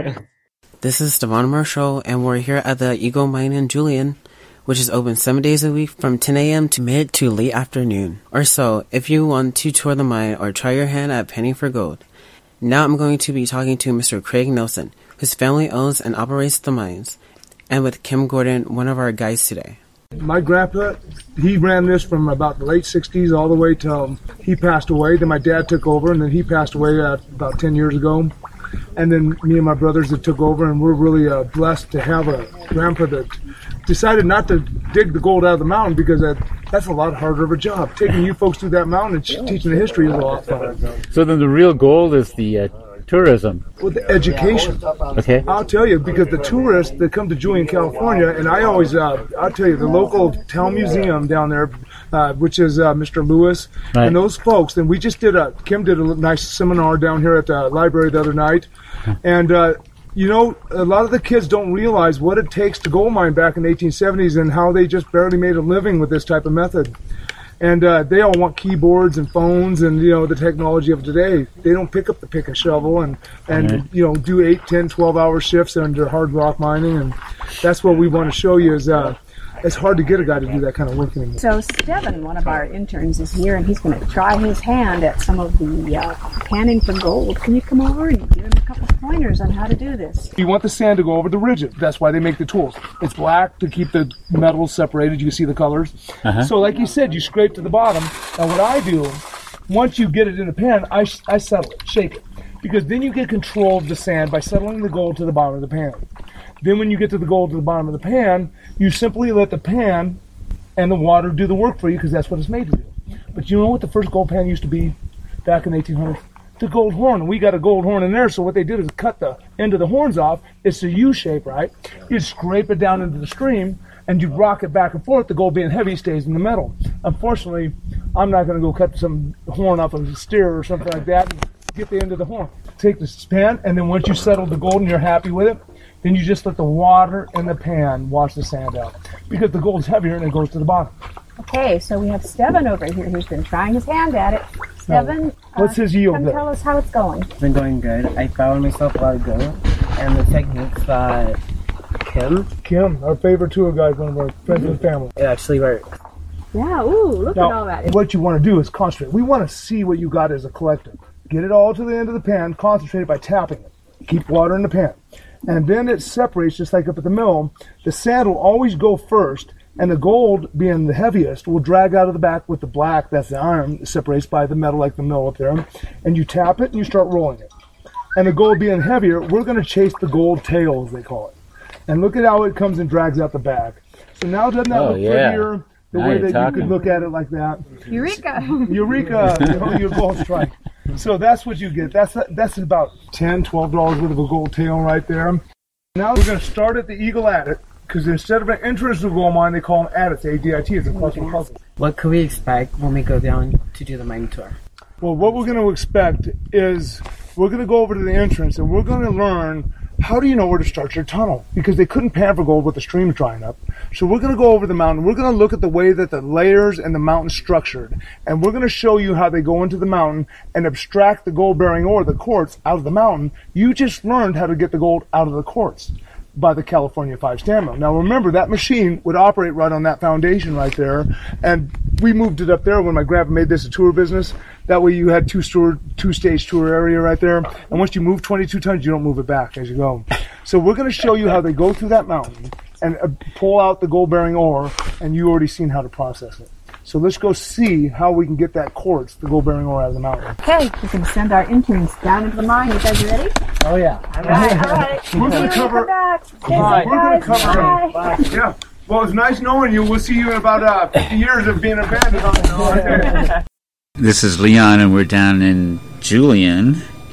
This is Stefan Marshall, and we're here at the Eagle Mine in Julian, which is open seven days a week from ten a.m. to mid to late afternoon or so if you want to tour the mine or try your hand at panning for gold. Now I'm going to be talking to Mister Craig Nelson, whose family owns and operates the mines, and with Kim Gordon, one of our guides today. My grandpa, he ran this from about the late sixties all the way till he passed away. Then my dad took over, and then he passed away uh, about ten years ago. And then me and my brothers that took over, and we're really uh, blessed to have a grandpa that decided not to dig the gold out of the mountain, because that, that's a lot harder of a job. Taking you folks through that mountain and ch- teaching the history is a lot fun. So then the real gold is the uh, tourism. With the education. Okay. I'll tell you, because the tourists that come to Julian, California, and I always, uh, I'll tell you, the local town museum down there, uh, which is uh, Mister Lewis, right. and those folks, and we just did a, Kim did a nice seminar down here at the library the other night, and uh, you know, a lot of the kids don't realize what it takes to gold mine back in the eighteen seventies and how they just barely made a living with this type of method. And uh, they all want keyboards and phones and, you know, the technology of today. They don't pick up the pick and shovel and, and Right. you know, do eight, ten, twelve-hour shifts under hard rock mining. And that's what we want to show you is uh, it's hard to get a guy to do that kind of work anymore. So Steven, one of our interns, is here, and he's going to try his hand at some of the uh, panning for gold. Can you come over and give him a couple pointers on how to do this? You want the sand to go over the ridges. That's why they make the tools. It's black to keep the metals separated. You can see the colors. Uh-huh. So like you said, you scrape to the bottom. Now what I do, once you get it in the pan, I, I settle it, shake it. Because then you get control of the sand by settling the gold to the bottom of the pan. Then when you get to the gold to the bottom of the pan, you simply let the pan and the water do the work for you, because that's what it's made to do. But you know what the first gold pan used to be back in the eighteen hundreds? The gold horn. We got a gold horn in there, so what they did is cut the end of the horns off. It's a U shape, right? You'd scrape it down into the stream, and you'd rock it back and forth. The gold being heavy stays in the metal. Unfortunately, I'm not going to go cut some horn off of a steer or something like that and get the end of the horn. Take the pan, and then once you settle the gold and you're happy with it, then you just let the water in the pan wash the sand out. Because the gold's heavier and it goes to the bottom. Okay, so we have Steven over here who's been trying his hand at it. Steven, what's uh, his yield come there? tell us how it's going. It's been going good. I found myself a lot of gold, and the techniques that Kim, Kim, our favorite tour guide, one of our friends and family. it actually works. Yeah, ooh, look Now, at all that. what you want to do is concentrate. We want to see what you got as a collector. Get it all to the end of the pan, concentrate it by tapping it. Keep water in the pan. And then it separates just like up at the mill. The sand will always go first, and the gold, being the heaviest, will drag out of the back with the black, that's the iron, it separates by the metal like the mill up there. And you tap it and you start rolling it. And the gold being heavier, we're going to chase the gold tail, as they call it. And look at how it comes and drags out the back. So now doesn't that Oh, look yeah. prettier? The Now way you're that talking. you could look at it like that. Eureka! Eureka! You know, your gold strike. So that's what you get. That's that's about ten dollars, twelve dollars worth of a gold tail right there. Now we're going to start at the Eagle Adit, because instead of an entrance to a gold mine, they call them adits, A D I T. It's a cluster puzzle. What could we expect when we go down to do the mining tour? Well, what we're going to expect is we're going to go over to the entrance, and we're going to learn how do you know where to start your tunnel? Because they couldn't pan for gold with the streams drying up. So we're going to go over the mountain. We're going to look at the way that the layers and the mountain structured. And we're going to show you how they go into the mountain and abstract the gold-bearing ore, the quartz, out of the mountain. You just learned how to get the gold out of the quartz by the California five stand mill. Now remember, that machine would operate right on that foundation right there. And we moved it up there when my grandpa made this a tour business. That way you had two store, two stage tour area right there. And once you move twenty-two tons, you don't move it back as you go. So we're going to show you how they go through that mountain and uh, pull out the gold-bearing ore, and you already seen how to process it. So let's go see how we can get that quartz, the gold-bearing ore, out of the mountain. Okay, we can send our interns down into the mine. You guys ready? Oh yeah. All right, all right. We're going to cover. Bye. We're going to Bye. cover. Bye. Yeah. Well, it's nice knowing you. We'll see you in about uh, fifty years of being a bandit on the This is Leon, and we're down in Julian,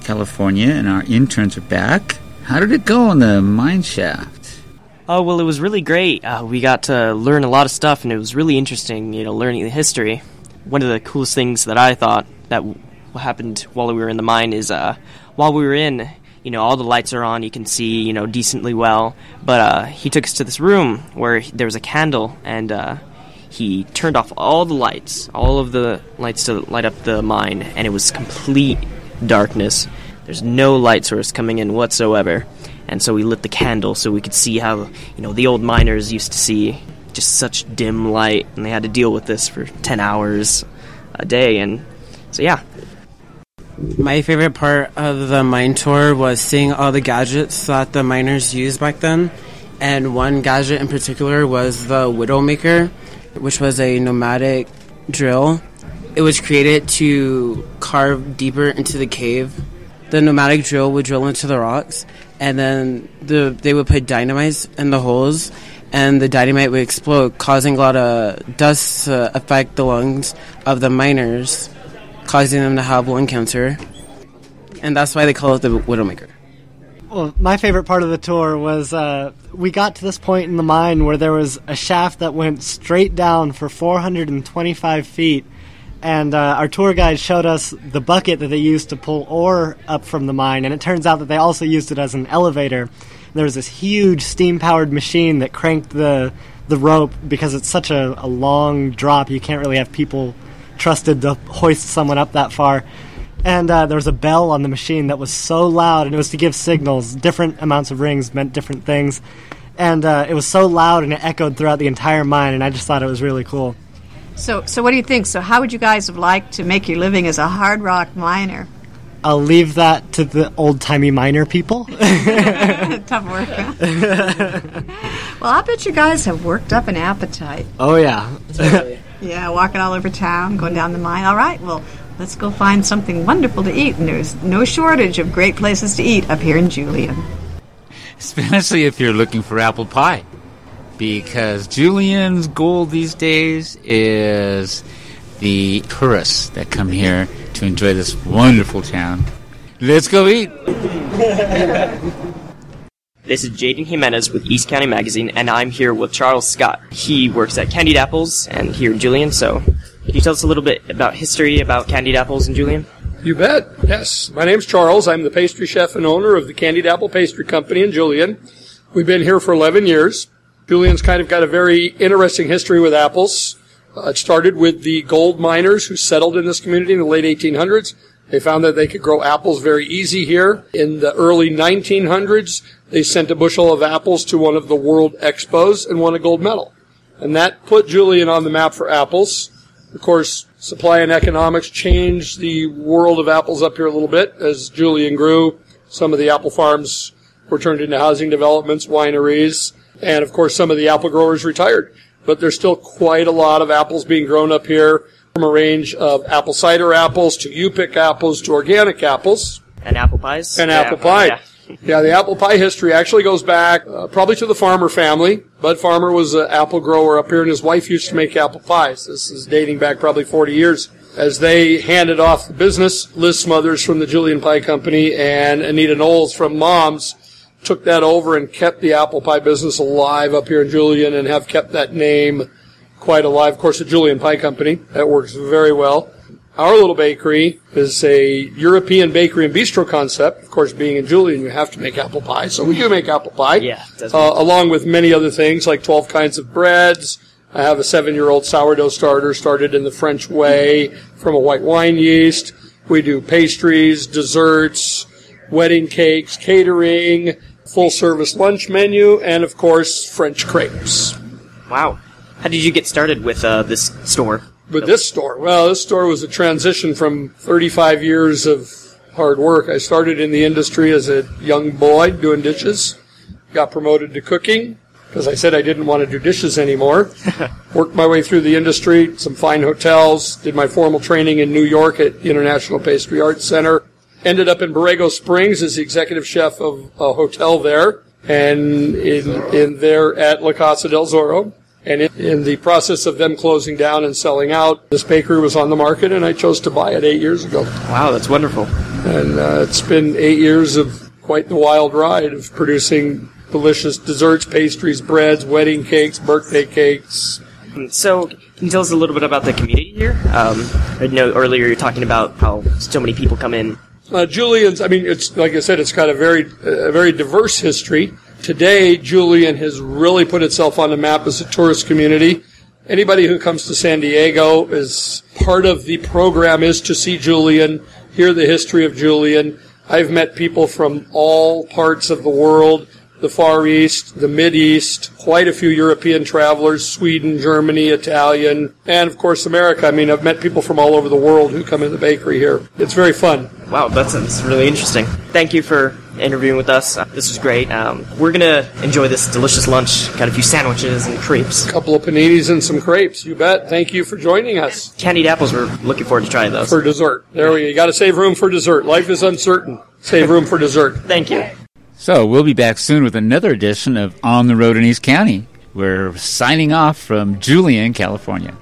California, and our interns are back. How did it go on the mine shaft? Oh, well, it was really great. Uh, we got to learn a lot of stuff, and it was really interesting, you know, learning the history. One of the coolest things that I thought that w- happened while we were in the mine is, uh, while we were in, you know, all the lights are on, you can see, you know, decently well, but uh, he took us to this room where he, there was a candle, and uh, he turned off all the lights, all of the lights to light up the mine, and it was complete darkness. There's no light source coming in whatsoever. And so we lit the candle so we could see how, you know, the old miners used to see just such dim light, and they had to deal with this for ten hours a day. And so, yeah. My favorite part of the mine tour was seeing all the gadgets that the miners used back then. And one gadget in particular was the Widowmaker, which was a nomadic drill. It was created to carve deeper into the cave. The nomadic drill would drill into the rocks, and then the they would put dynamite in the holes, and the dynamite would explode, causing a lot of dust to affect the lungs of the miners, causing them to have lung cancer. And that's why they call it the Widowmaker. Well, my favorite part of the tour was uh, we got to this point in the mine where there was a shaft that went straight down for four hundred twenty-five feet, and uh, our tour guide showed us the bucket that they used to pull ore up from the mine, and it turns out that they also used it as an elevator. There was this huge steam-powered machine that cranked the the rope because it's such a, a long drop. You can't really have people trusted to hoist someone up that far. And uh, there was a bell on the machine that was so loud, and it was to give signals. Different amounts of rings meant different things. And uh, it was so loud, and it echoed throughout the entire mine, and I just thought it was really cool. So, so what do you think? So how would you guys have liked to make your living as a hard rock miner? I'll leave that to the old-timey miner people. Tough work, huh? Well, I bet you guys have worked up an appetite. Oh, yeah. Yeah, walking all over town, going down the mine. All right, well, let's go find something wonderful to eat. And there's no shortage of great places to eat up here in Julian. Especially if you're looking for apple pie. Because Julian's goal these days is the tourists that come here to enjoy this wonderful town. Let's go eat! This is Jaden Jimenez with East County Magazine, and I'm here with Charles Scott. He works at Candied Apples and here in Julian, so can you tell us a little bit about history about Candied Apples in Julian? You bet, yes. My name's Charles. I'm the pastry chef and owner of the Candied Apple Pastry Company in Julian. We've been here for eleven years. Julian's kind of got a very interesting history with apples. Uh, it started with the gold miners who settled in this community in the late eighteen hundreds. They found that they could grow apples very easy here. In the early nineteen hundreds, they sent a bushel of apples to one of the world expos and won a gold medal. And that put Julian on the map for apples. Of course, supply and economics changed the world of apples up here a little bit. As Julian grew, some of the apple farms were turned into housing developments, wineries, and of course some of the apple growers retired. But there's still quite a lot of apples being grown up here, from a range of apple cider apples to you-pick apples to organic apples. And apple pies. And yeah, apple pie. Yeah. Yeah, the apple pie history actually goes back uh, probably to the Farmer family. Bud Farmer was an apple grower up here, and his wife used to make apple pies. This is dating back probably forty years. As they handed off the business, Liz Smothers from the Julian Pie Company and Anita Knowles from Mom's took that over and kept the apple pie business alive up here in Julian and have kept that name quite alive. Of course, the Julian Pie Company, that works very well. Our little bakery is a European bakery and bistro concept. Of course, being in Julian, you have to make apple pie, so we do make apple pie. Yeah, uh, along with many other things like twelve kinds of breads. I have a seven-year-old sourdough starter started in the French way from a white wine yeast. We do pastries, desserts, wedding cakes, catering, full-service lunch menu, and, of course, French crepes. Wow. How did you get started with uh, this store? With this store? Well, this store was a transition from thirty-five years of hard work. I started in the industry as a young boy doing dishes, got promoted to cooking, because I said I didn't want to do dishes anymore. Worked my way through the industry, some fine hotels, did my formal training in New York at the International Pastry Arts Center, ended up in Borrego Springs as the executive chef of a hotel there, and in, in there at La Casa del Zorro. And in, in the process of them closing down and selling out, this bakery was on the market, and I chose to buy it eight years ago. Wow, that's wonderful. And uh, it's been eight years of quite the wild ride of producing delicious desserts, pastries, breads, wedding cakes, birthday cakes. So, can you tell us a little bit about the community here? Um, I know earlier you were talking about how so many people come in. Uh, Julian's, I mean, it's like I said, it's got a very, a very diverse history. Today, Julian has really put itself on the map as a tourist community. Anybody who comes to San Diego, is part of the program is to see Julian, hear the history of Julian. I've met people from all parts of the world, the Far East, the Mid East, quite a few European travelers, Sweden, Germany, Italian, and of course America. I mean, I've met people from all over the world who come in the bakery here. It's very fun. Wow, that sounds really interesting. Thank you for interviewing with us. Uh, this was great. Um, we're going to enjoy this delicious lunch. Got a few sandwiches and crepes. A couple of paninis and some crepes. You bet. Thank you for joining us. Candied apples, we're looking forward to trying those. For dessert. There we go. You got to save room for dessert. Life is uncertain. Save room for dessert. Thank you. So we'll be back soon with another edition of On the Road in East County. We're signing off from Julian, California.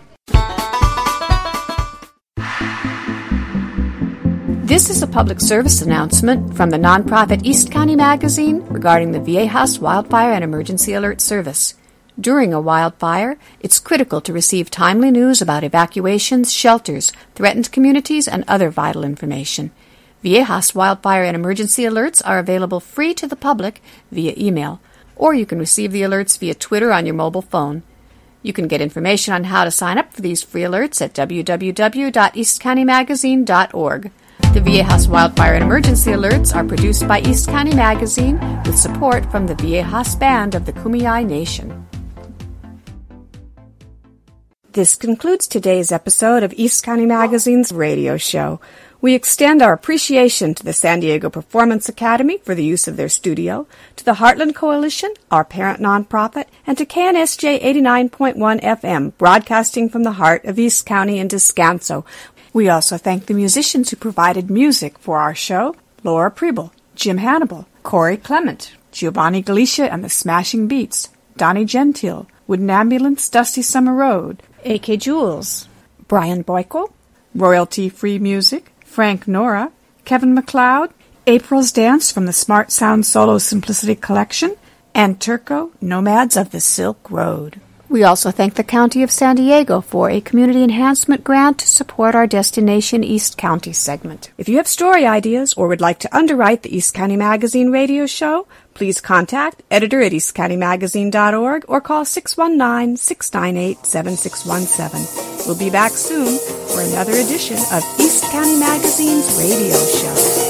This is a public service announcement from the nonprofit East County Magazine regarding the Viejas Wildfire and Emergency Alert Service. During a wildfire, it's critical to receive timely news about evacuations, shelters, threatened communities, and other vital information. Viejas Wildfire and Emergency Alerts are available free to the public via email, or you can receive the alerts via Twitter on your mobile phone. You can get information on how to sign up for these free alerts at w w w dot east county magazine dot org. The Viejas Wildfire and Emergency Alerts are produced by East County Magazine with support from the Viejas Band of the Kumeyaay Nation. This concludes today's episode of East County Magazine's radio show. We extend our appreciation to the San Diego Performance Academy for the use of their studio, to the Heartland Coalition, our parent nonprofit, and to K N S J eighty-nine point one F M, broadcasting from the heart of East County and Descanso. We also thank the musicians who provided music for our show: Laura Preble, Jim Hannibal, Corey Clement, Giovanni Galicia and the Smashing Beats, Donnie Gentile, Wooden Ambulance, Dusty Summer Road, A K Jules, Brian Boyko, Royalty-Free Music, Frank Nora, Kevin MacLeod, April's Dance from the Smart Sound Solo Simplicity Collection, and Turco, Nomads of the Silk Road. We also thank the County of San Diego for a community enhancement grant to support our Destination East County segment. If you have story ideas or would like to underwrite the East County Magazine radio show, please contact editor at east county magazine dot org or call six one nine, six nine eight, seven six one seven. We'll be back soon for another edition of East County Magazine's radio show.